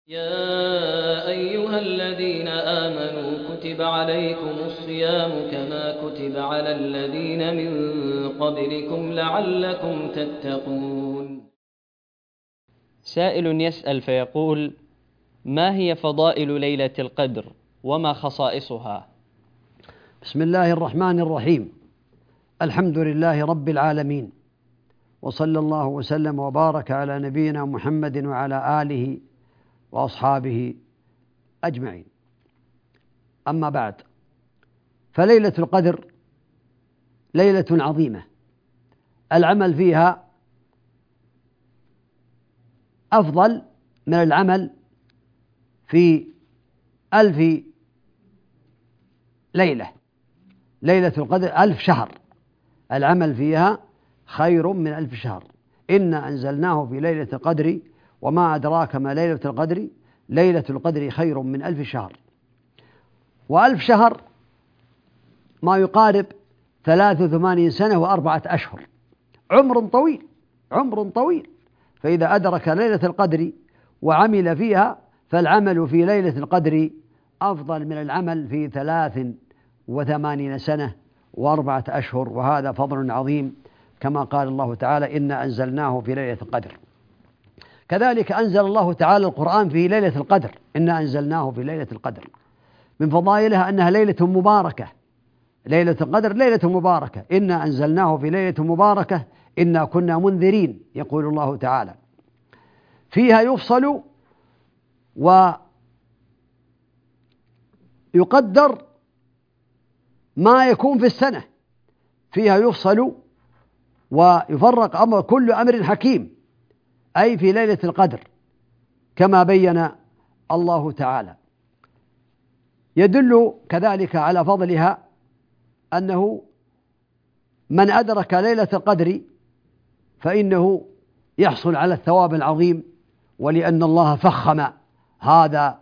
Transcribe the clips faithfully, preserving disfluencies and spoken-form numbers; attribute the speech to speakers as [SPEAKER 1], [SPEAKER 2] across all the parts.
[SPEAKER 1] يا أيها الذين آمنوا كتب عليكم الصيام كما كتب على الذين من قبلكم لعلكم تتقون.
[SPEAKER 2] سائل يسأل فيقول: ما هي فضائل ليلة القدر وما خصائصها؟
[SPEAKER 3] بسم الله الرحمن الرحيم. الحمد لله رب العالمين، وصلى الله وسلم وبارك على نبينا محمد وعلى آله وأصحابه أجمعين. أما بعد، فليلة القدر ليلة عظيمة العمل فيها أفضل من العمل في ألف ليلة. ليلة القدر ألف شهر، العمل فيها خير من ألف شهر. إنا أنزلناه في ليلة القدر وما أدراك ما ليلة القدر، ليلة القدر خير من ألف شهر. وألف شهر ما يقارب ثلاث وثمانين سنة وأربعة أشهر، عمر طويل، عمر طويل. فإذا أدرك ليلة القدر وعمل فيها فالعمل في ليلة القدر أفضل من العمل في ثلاث وثمانين سنة وأربعة أشهر، وهذا فضل عظيم كما قال الله تعالى: إنا أنزلناه في ليلة القدر. كذلك أنزل الله تعالى القرآن في ليلة القدر، إنا أنزلناه في ليلة القدر. من فضائلها أنها ليلة مباركة. ليلة القدر ليلة مباركة، إنا أنزلناه في ليلة مباركة إنا كنا منذرين، يقول الله تعالى. فيها يفصل ويقدر ما يكون في السنة، فيها يفصل ويفرق أمر كل أمر حكيم، أي في ليلة القدر كما بين الله تعالى. يدل كذلك على فضلها أنه من أدرك ليلة القدر فإنه يحصل على الثواب العظيم، ولأن الله فخم هذا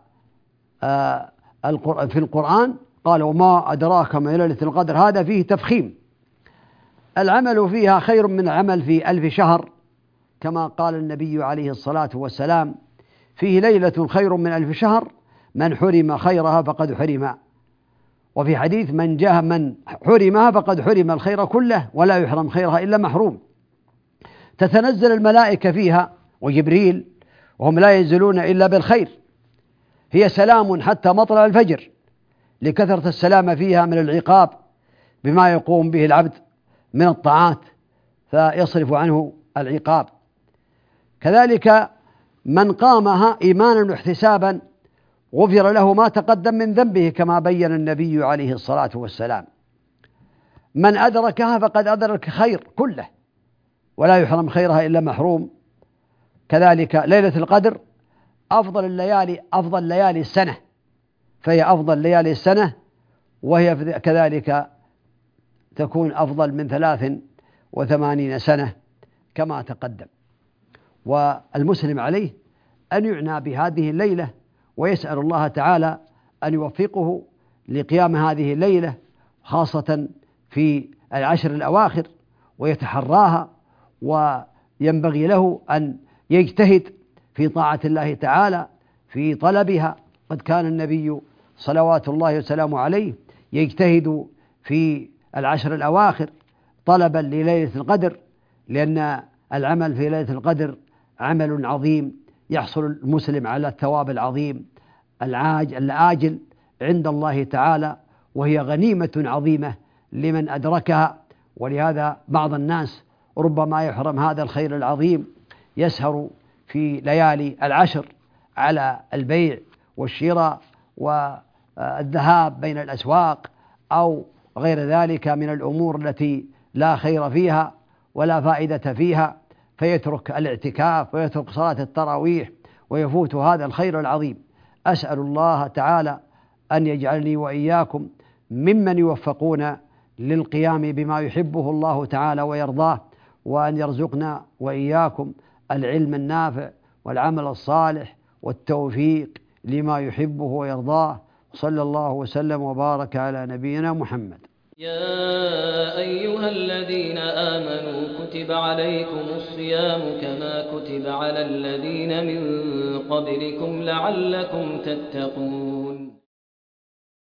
[SPEAKER 3] في القرآن، قال: وما أدراك ما ليلة القدر، هذا فيه تفخيم. العمل فيها خير من العمل في ألف شهر، كما قال النبي عليه الصلاة والسلام: فيه ليلة خير من ألف شهر، من حرم خيرها فقد حرم. وفي حديث: من جاه من حرمها فقد حرم الخير كله، ولا يحرم خيرها إلا محروم. تتنزل الملائكة فيها وجبريل، وهم لا ينزلون إلا بالخير. هي سلام حتى مطلع الفجر، لكثرة السلام فيها من العقاب بما يقوم به العبد من الطاعات فيصرف عنه العقاب. كذلك من قامها إيمانا واحتسابا غفر له ما تقدم من ذنبه، كما بين النبي عليه الصلاة والسلام. من أدركها فقد أدرك خير كله، ولا يحرم خيرها إلا محروم. كذلك ليلة القدر أفضل الليالي، أفضل ليالي السنة، فهي أفضل ليالي السنة، وهي كذلك تكون أفضل من ثلاث وثمانين سنة كما تقدم. والمسلم عليه أن يعنى بهذه الليلة، ويسأل الله تعالى أن يوفقه لقيام هذه الليلة، خاصة في العشر الأواخر، ويتحراها، وينبغي له أن يجتهد في طاعة الله تعالى في طلبها. قد كان النبي صلوات الله وسلامه عليه يجتهد في العشر الأواخر طلبا لليلة القدر، لأن العمل في ليلة القدر عمل عظيم، يحصل المسلم على الثواب العظيم العاجل عند الله تعالى، وهي غنيمة عظيمة لمن أدركها. ولهذا بعض الناس ربما يحرم هذا الخير العظيم، يسهر في ليالي العشر على البيع والشراء والذهاب بين الأسواق أو غير ذلك من الأمور التي لا خير فيها ولا فائدة فيها، فيترك الاعتكاف ويترك صلاة التراويح ويفوت هذا الخير العظيم. أسأل الله تعالى أن يجعلني وإياكم ممن يوفقون للقيام بما يحبه الله تعالى ويرضاه، وأن يرزقنا وإياكم العلم النافع والعمل الصالح والتوفيق لما يحبه ويرضاه. صلى الله وسلم وبارك على نبينا محمد.
[SPEAKER 1] يا أيها الذين آمنوا كتب عليكم الصيام كما كتب على الذين من قبلكم لعلكم تتقون